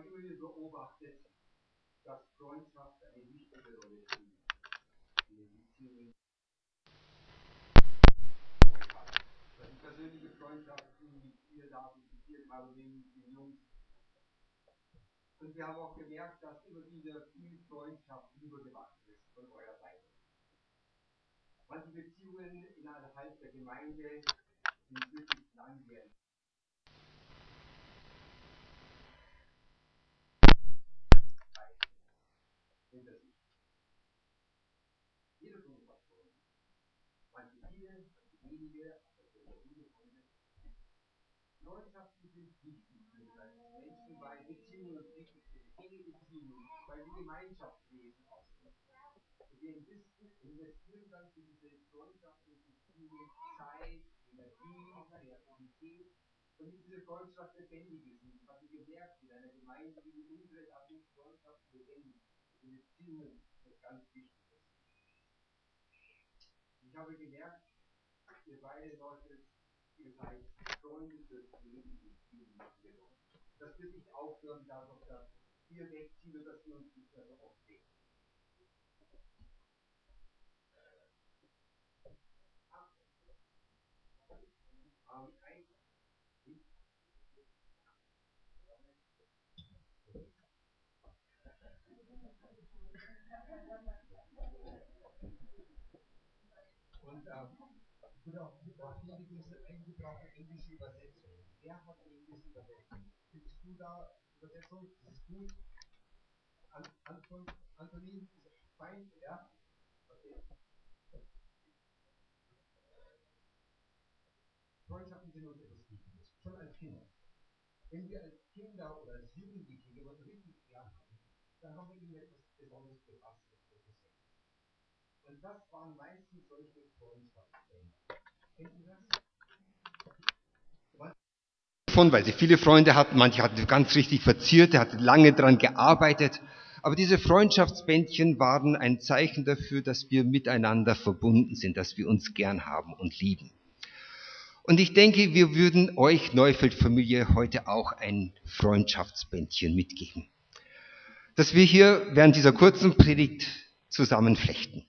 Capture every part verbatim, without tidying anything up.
habe immer wieder beobachtet, dass Freundschaft eine wichtige Rolle spielt in den Beziehungen. Also persönliche Freundschaften mit ihr David, mit ihr Caroline, mit den Jungs. Und wir haben auch gemerkt, dass immer wieder viel Freundschaft übergewachsen ist von eurer Seite. Manche Beziehungen innerhalb der Gemeinde sind wirklich langjährig. Hinter sich. Jeder von uns hat Freunde. Manche viele, manche wenige, aber sehr viele Freunde. Freundschaften sind wichtig für uns als Menschen, weil Beziehungen uns wichtig sind. Enge Beziehungen, weil wir Gemeinschaftswesen ausdrücken. Und wir investieren dann für diese Freundschaften und Beziehungen Zeit, Energie, Kreativität, damit diese Freundschaft lebendig ist. Und ich habe gemerkt, in einer Gemeinde wie unsere, da sind Freundschaften lebendig. Die Beziehungen sind ganz wichtig. Ich habe gemerkt, ihr beide Leute, ihr seid Freunde fürs Leben in vielen Beziehungen. Das wird nicht aufhören, dadurch, dass ihr wegzieht und dass wir uns nicht mehr so oft sehen. Und äh, ich auch eingebracht englische Übersetzung. Wer hat englische Übersetzung? Findest du da Übersetzung? Das ist gut. An, Anton, Antonin, fein, ja? Okay. Freundschaften sind uns etwas Wichtiges, schon als Kinder. Wenn wir als Kinder oder als Jugendliche jemanden richtig gern haben, dann haben wir ihnen etwas Besonderes gefasst. Und das waren meistens solche Freundschaftsbänder. Kennt ihr das? Von, weil sie viele Freunde hatten, manche hatten ganz richtig verziert, der hatte lange daran gearbeitet. Aber diese Freundschaftsbändchen waren ein Zeichen dafür, dass wir miteinander verbunden sind, dass wir uns gern haben und lieben. Und ich denke, wir würden euch Neufeld-Familie heute auch ein Freundschaftsbändchen mitgeben, dass wir hier während dieser kurzen Predigt zusammenflechten.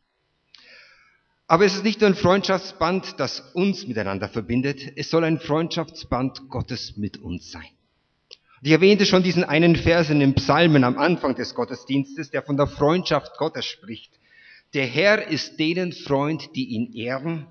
Aber es ist nicht nur ein Freundschaftsband, das uns miteinander verbindet, es soll ein Freundschaftsband Gottes mit uns sein. Und ich erwähnte schon diesen einen Vers in den Psalmen am Anfang des Gottesdienstes, der von der Freundschaft Gottes spricht. Der Herr ist denen Freund, die ihn ehren,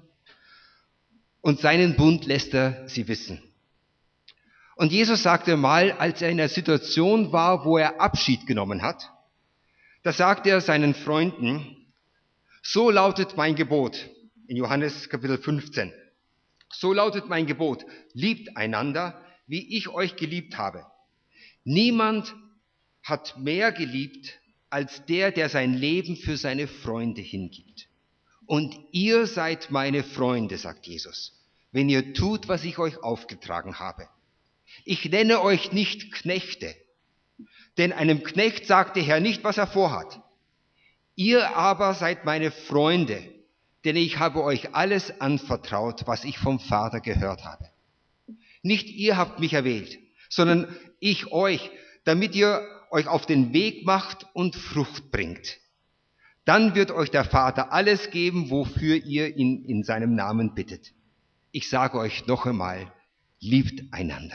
und seinen Bund lässt er sie wissen. Und Jesus sagte mal, als er in einer Situation war, wo er Abschied genommen hat, da sagte er seinen Freunden, so lautet mein Gebot, in Johannes Kapitel fünfzehn, so lautet mein Gebot, liebt einander, wie ich euch geliebt habe. Niemand hat mehr geliebt, als der, der sein Leben für seine Freunde hingibt. Und ihr seid meine Freunde, sagt Jesus, wenn ihr tut, was ich euch aufgetragen habe. Ich nenne euch nicht Knechte, denn einem Knecht sagt der Herr nicht, was er vorhat. Ihr aber seid meine Freunde, denn ich habe euch alles anvertraut, was ich vom Vater gehört habe. Nicht ihr habt mich erwählt, sondern ich euch, damit ihr euch auf den Weg macht und Frucht bringt. Dann wird euch der Vater alles geben, wofür ihr ihn in seinem Namen bittet. Ich sage euch noch einmal, liebt einander.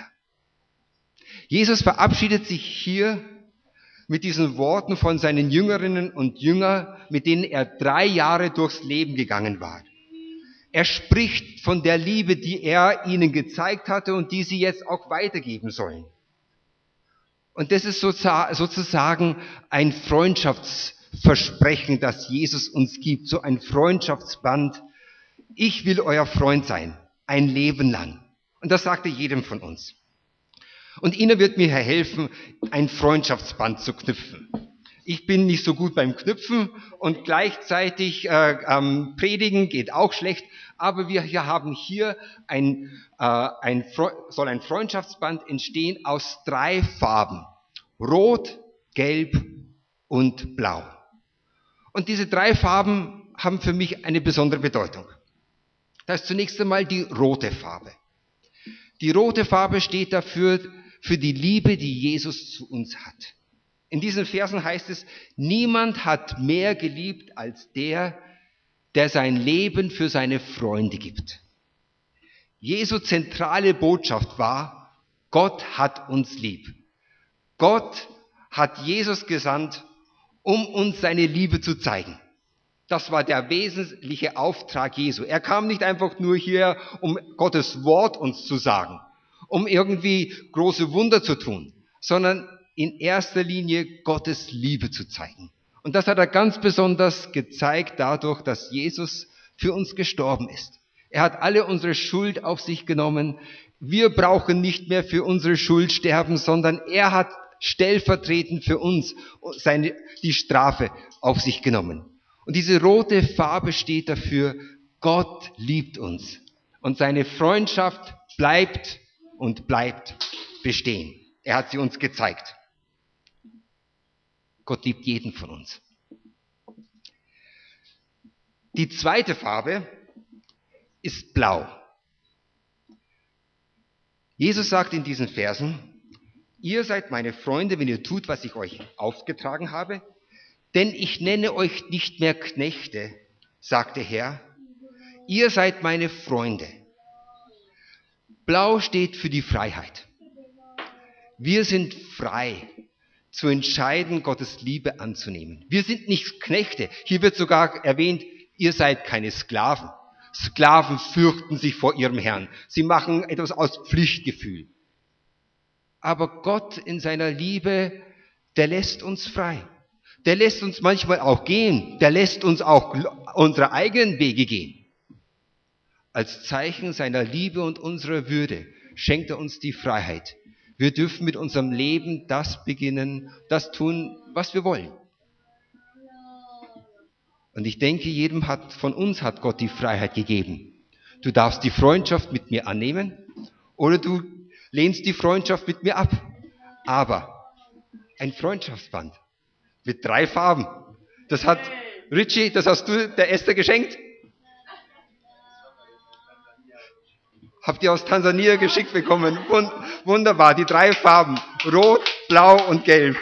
Jesus verabschiedet sich hier mit diesen Worten von seinen Jüngerinnen und Jüngern, mit denen er drei Jahre durchs Leben gegangen war. Er spricht von der Liebe, die er ihnen gezeigt hatte und die sie jetzt auch weitergeben sollen. Und das ist sozusagen ein Freundschaftsversprechen, das Jesus uns gibt, so ein Freundschaftsband. Ich will euer Freund sein, ein Leben lang. Und das sagt er jedem von uns. Und Ihnen wird mir helfen, ein Freundschaftsband zu knüpfen. Ich bin nicht so gut beim Knüpfen und gleichzeitig äh, ähm, Predigen geht auch schlecht, aber wir hier haben hier ein, äh, ein, soll ein Freundschaftsband entstehen aus drei Farben. Rot, Gelb und Blau. Und diese drei Farben haben für mich eine besondere Bedeutung. Das ist zunächst einmal die rote Farbe. Die rote Farbe steht dafür, für die Liebe, die Jesus zu uns hat. In diesen Versen heißt es, niemand hat mehr geliebt als der, der sein Leben für seine Freunde gibt. Jesu zentrale Botschaft war, Gott hat uns lieb. Gott hat Jesus gesandt, um uns seine Liebe zu zeigen. Das war der wesentliche Auftrag Jesu. Er kam nicht einfach nur hier, um Gottes Wort uns zu sagen, um irgendwie große Wunder zu tun, sondern in erster Linie Gottes Liebe zu zeigen. Und das hat er ganz besonders gezeigt dadurch, dass Jesus für uns gestorben ist. Er hat alle unsere Schuld auf sich genommen. Wir brauchen nicht mehr für unsere Schuld sterben, sondern er hat stellvertretend für uns seine, die Strafe auf sich genommen. Und diese rote Farbe steht dafür, Gott liebt uns. Und seine Freundschaft bleibt und bleibt bestehen. Er hat sie uns gezeigt. Gott liebt jeden von uns. Die zweite Farbe ist blau. Jesus sagt in diesen Versen, ihr seid meine Freunde, wenn ihr tut, was ich euch aufgetragen habe, denn ich nenne euch nicht mehr Knechte, sagt der Herr, ihr seid meine Freunde. Blau steht für die Freiheit. Wir sind frei zu entscheiden, Gottes Liebe anzunehmen. Wir sind nicht Knechte. Hier wird sogar erwähnt, ihr seid keine Sklaven. Sklaven fürchten sich vor ihrem Herrn. Sie machen etwas aus Pflichtgefühl. Aber Gott in seiner Liebe, der lässt uns frei. Der lässt uns manchmal auch gehen. Der lässt uns auch unsere eigenen Wege gehen. Als Zeichen seiner Liebe und unserer Würde schenkt er uns die Freiheit. Wir dürfen mit unserem Leben das beginnen, das tun, was wir wollen. Und ich denke, jedem hat, von uns hat Gott die Freiheit gegeben. Du darfst die Freundschaft mit mir annehmen oder du lehnst die Freundschaft mit mir ab. Aber ein Freundschaftsband mit drei Farben, das hat Richie, das hast du der Esther geschenkt? Habt ihr aus Tansania geschickt bekommen. Wunderbar, die drei Farben. Rot, Blau und Gelb.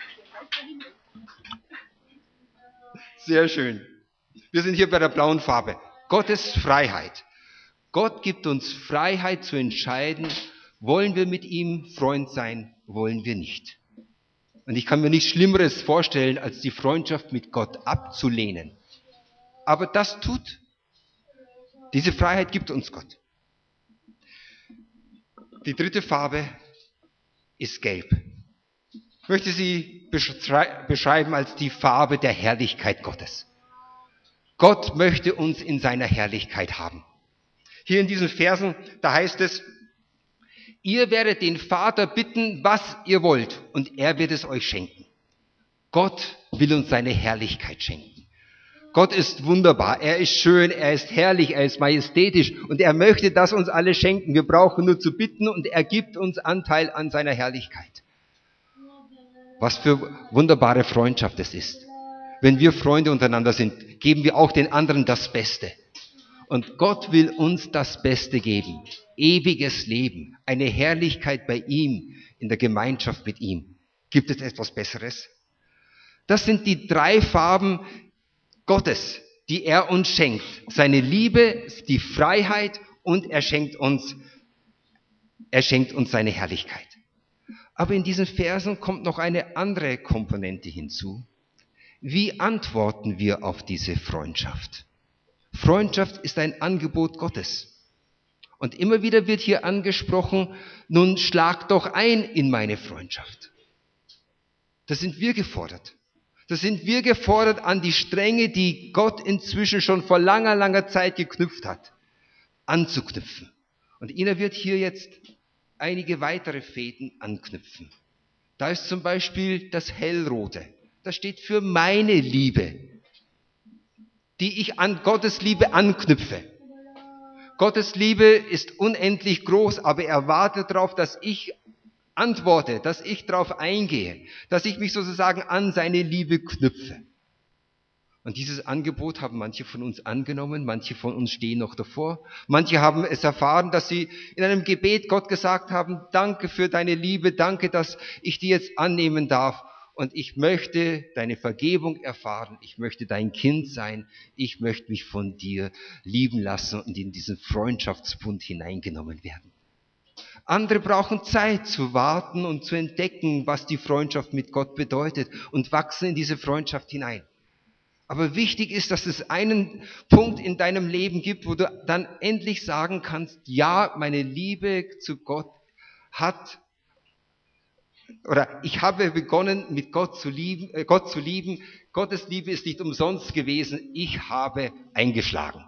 Sehr schön. Wir sind hier bei der blauen Farbe. Gottes Freiheit. Gott gibt uns Freiheit zu entscheiden, wollen wir mit ihm Freund sein, wollen wir nicht. Und ich kann mir nichts Schlimmeres vorstellen, als die Freundschaft mit Gott abzulehnen. Aber das tut. Diese Freiheit gibt uns Gott. Die dritte Farbe ist gelb. Ich möchte sie beschreiben als die Farbe der Herrlichkeit Gottes. Gott möchte uns in seiner Herrlichkeit haben. Hier in diesen Versen, da heißt es, ihr werdet den Vater bitten, was ihr wollt, und er wird es euch schenken. Gott will uns seine Herrlichkeit schenken. Gott ist wunderbar, er ist schön, er ist herrlich, er ist majestätisch und er möchte das uns alle schenken. Wir brauchen nur zu bitten und er gibt uns Anteil an seiner Herrlichkeit. Was für wunderbare Freundschaft es ist. Wenn wir Freunde untereinander sind, geben wir auch den anderen das Beste. Und Gott will uns das Beste geben. Ewiges Leben, eine Herrlichkeit bei ihm, in der Gemeinschaft mit ihm. Gibt es etwas Besseres? Das sind die drei Farben Gottes, die er uns schenkt. Seine Liebe, die Freiheit und er schenkt uns, er schenkt uns seine Herrlichkeit. Aber in diesen Versen kommt noch eine andere Komponente hinzu. Wie antworten wir auf diese Freundschaft? Freundschaft ist ein Angebot Gottes. Und immer wieder wird hier angesprochen, nun schlag doch ein in meine Freundschaft. Da sind wir gefordert. Da sind wir gefordert an die Stränge, die Gott inzwischen schon vor langer, langer Zeit geknüpft hat, anzuknüpfen. Und Ina wird hier jetzt einige weitere Fäden anknüpfen. Da ist zum Beispiel das Hellrote. Das steht für meine Liebe, die ich an Gottes Liebe anknüpfe. Gottes Liebe ist unendlich groß, aber er wartet darauf, dass ich antworte, dass ich darauf eingehe, dass ich mich sozusagen an seine Liebe knüpfe. Und dieses Angebot haben manche von uns angenommen, manche von uns stehen noch davor. Manche haben es erfahren, dass sie in einem Gebet Gott gesagt haben, danke für deine Liebe, danke, dass ich die jetzt annehmen darf. Und ich möchte deine Vergebung erfahren, ich möchte dein Kind sein, ich möchte mich von dir lieben lassen und in diesen Freundschaftsbund hineingenommen werden. Andere brauchen Zeit zu warten und zu entdecken, was die Freundschaft mit Gott bedeutet und wachsen in diese Freundschaft hinein. Aber wichtig ist, dass es einen Punkt in deinem Leben gibt, wo du dann endlich sagen kannst, ja, meine Liebe zu Gott hat, oder ich habe begonnen, mit Gott zu lieben, äh, Gott zu lieben. Gottes Liebe ist nicht umsonst gewesen. Ich habe eingeschlagen.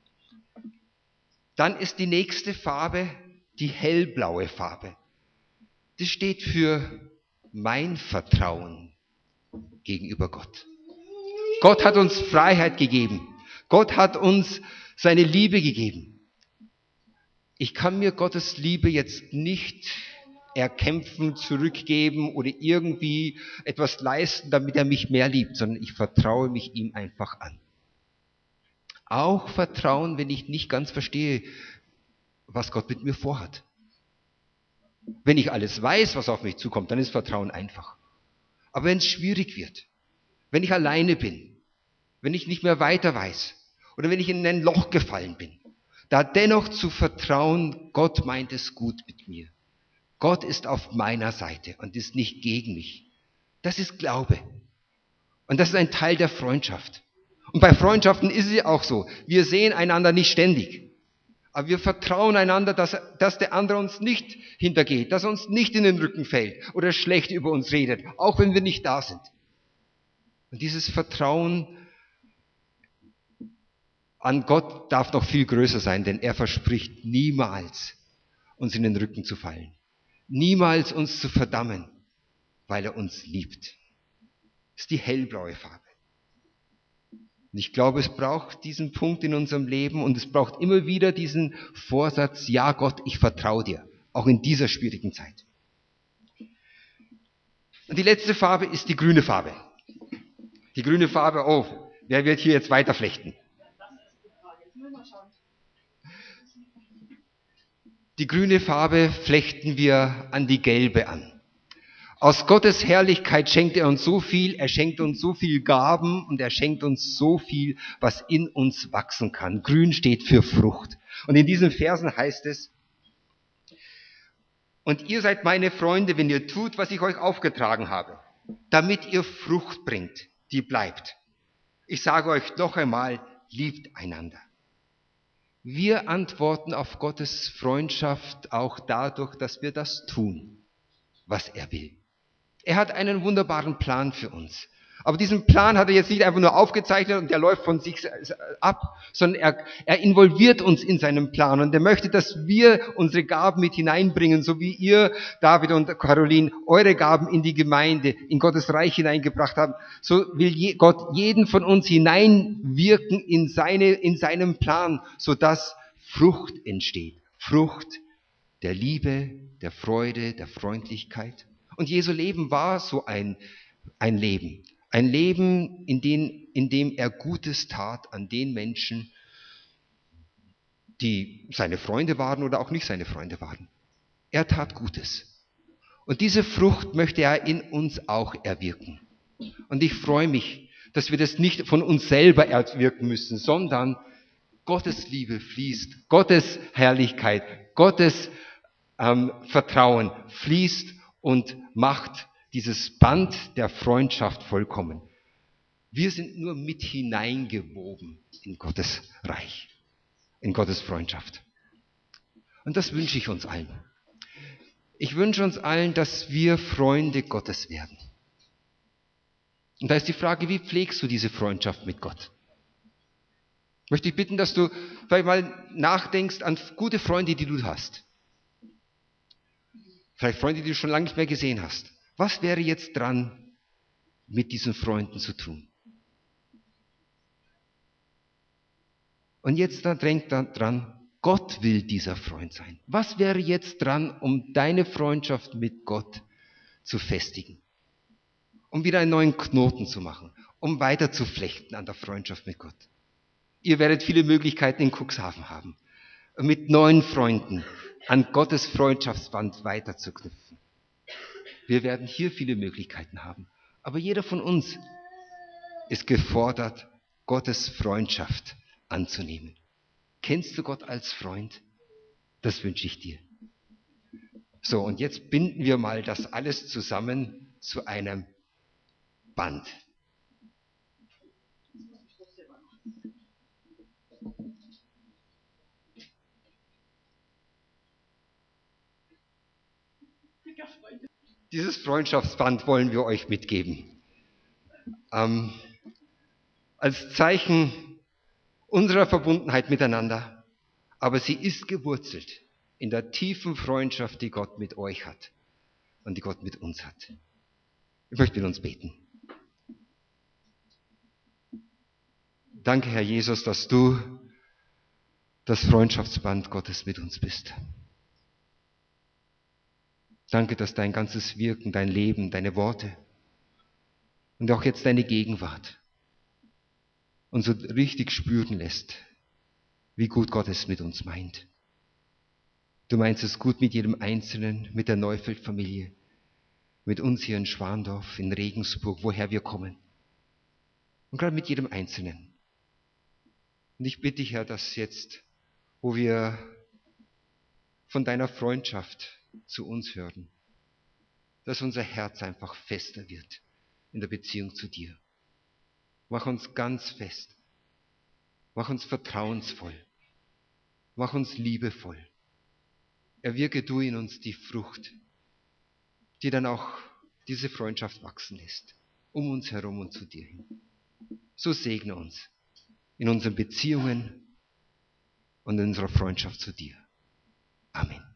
Dann ist die nächste Farbe die hellblaue Farbe. Das steht für mein Vertrauen gegenüber Gott. Gott hat uns Freiheit gegeben. Gott hat uns seine Liebe gegeben. Ich kann mir Gottes Liebe jetzt nicht erkämpfen, zurückgeben oder irgendwie etwas leisten, damit er mich mehr liebt, sondern ich vertraue mich ihm einfach an. Auch Vertrauen, wenn ich nicht ganz verstehe, was Gott mit mir vorhat. Wenn ich alles weiß, was auf mich zukommt, dann ist Vertrauen einfach. Aber wenn es schwierig wird, wenn ich alleine bin, wenn ich nicht mehr weiter weiß oder wenn ich in ein Loch gefallen bin, da dennoch zu vertrauen, Gott meint es gut mit mir. Gott ist auf meiner Seite und ist nicht gegen mich. Das ist Glaube. Und das ist ein Teil der Freundschaft. Und bei Freundschaften ist es ja auch so. Wir sehen einander nicht ständig. Aber wir vertrauen einander, dass, dass der andere uns nicht hintergeht, dass er uns nicht in den Rücken fällt oder schlecht über uns redet, auch wenn wir nicht da sind. Und dieses Vertrauen an Gott darf noch viel größer sein, denn er verspricht niemals, uns in den Rücken zu fallen. Niemals uns zu verdammen, weil er uns liebt. Das ist die hellblaue Farbe. Und ich glaube, es braucht diesen Punkt in unserem Leben und es braucht immer wieder diesen Vorsatz, ja Gott, ich vertraue dir, auch in dieser schwierigen Zeit. Und die letzte Farbe ist die grüne Farbe. Die grüne Farbe, oh, wer wird hier jetzt weiterflechten? Die grüne Farbe flechten wir an die gelbe an. Aus Gottes Herrlichkeit schenkt er uns so viel, er schenkt uns so viel Gaben und er schenkt uns so viel, was in uns wachsen kann. Grün steht für Frucht. Und in diesen Versen heißt es, und ihr seid meine Freunde, wenn ihr tut, was ich euch aufgetragen habe, damit ihr Frucht bringt, die bleibt. Ich sage euch noch einmal, liebt einander. Wir antworten auf Gottes Freundschaft auch dadurch, dass wir das tun, was er will. Er hat einen wunderbaren Plan für uns. Aber diesen Plan hat er jetzt nicht einfach nur aufgezeichnet und der läuft von sich ab, sondern er, er involviert uns in seinen Plan und er möchte, dass wir unsere Gaben mit hineinbringen, so wie ihr, David und Caroline, eure Gaben in die Gemeinde, in Gottes Reich hineingebracht haben. So will je, Gott jeden von uns hineinwirken in seine, in seinen Plan, sodass Frucht entsteht. Frucht der Liebe, der Freude, der Freundlichkeit. Und Jesu Leben war so ein, ein Leben. Ein Leben, in dem, in dem er Gutes tat an den Menschen, die seine Freunde waren oder auch nicht seine Freunde waren. Er tat Gutes. Und diese Frucht möchte er in uns auch erwirken. Und ich freue mich, dass wir das nicht von uns selber erwirken müssen, sondern Gottes Liebe fließt, Gottes Herrlichkeit, Gottes ähm, Vertrauen fließt und macht dieses Band der Freundschaft vollkommen. Wir sind nur mit hineingewoben in Gottes Reich, in Gottes Freundschaft. Und das wünsche ich uns allen. Ich wünsche uns allen, dass wir Freunde Gottes werden. Und da ist die Frage, wie pflegst du diese Freundschaft mit Gott? Ich möchte dich bitten, dass du vielleicht mal nachdenkst an gute Freunde, die du hast. Vielleicht Freunde, die du schon lange nicht mehr gesehen hast. Was wäre jetzt dran, mit diesen Freunden zu tun? Und jetzt da denkt dran, Gott will dieser Freund sein. Was wäre jetzt dran, um deine Freundschaft mit Gott zu festigen? um wieder einen neuen Knoten zu machen, um weiter zu flechten an der Freundschaft mit Gott. Ihr werdet viele Möglichkeiten in Cuxhaven haben, mit neuen Freunden an Gottes Freundschaftsband weiterzuknüpfen. Wir werden hier viele Möglichkeiten haben, aber jeder von uns ist gefordert, Gottes Freundschaft anzunehmen. Kennst du Gott als Freund? Das wünsche ich dir. So, und jetzt binden wir mal das alles zusammen zu einem Band. Dieses Freundschaftsband wollen wir euch mitgeben. Ähm, als Zeichen unserer Verbundenheit miteinander, aber sie ist gewurzelt in der tiefen Freundschaft, die Gott mit euch hat und die Gott mit uns hat. Ich möchte mit uns beten. Danke, Herr Jesus, dass du das Freundschaftsband Gottes mit uns bist. Danke, dass dein ganzes Wirken, dein Leben, deine Worte und auch jetzt deine Gegenwart uns so richtig spüren lässt, wie gut Gott es mit uns meint. Du meinst es gut mit jedem Einzelnen, mit der Neufeld-Familie, mit uns hier in Schwandorf, in Regensburg, woher wir kommen. Und gerade mit jedem Einzelnen. Und ich bitte dich, Herr, dass jetzt, wo wir von deiner Freundschaft zu uns hören, dass unser Herz einfach fester wird in der Beziehung zu dir. Mach uns ganz fest. Mach uns vertrauensvoll. Mach uns liebevoll. Erwirke du in uns die Frucht, die dann auch diese Freundschaft wachsen lässt, um uns herum und zu dir hin. So segne uns in unseren Beziehungen und in unserer Freundschaft zu dir. Amen.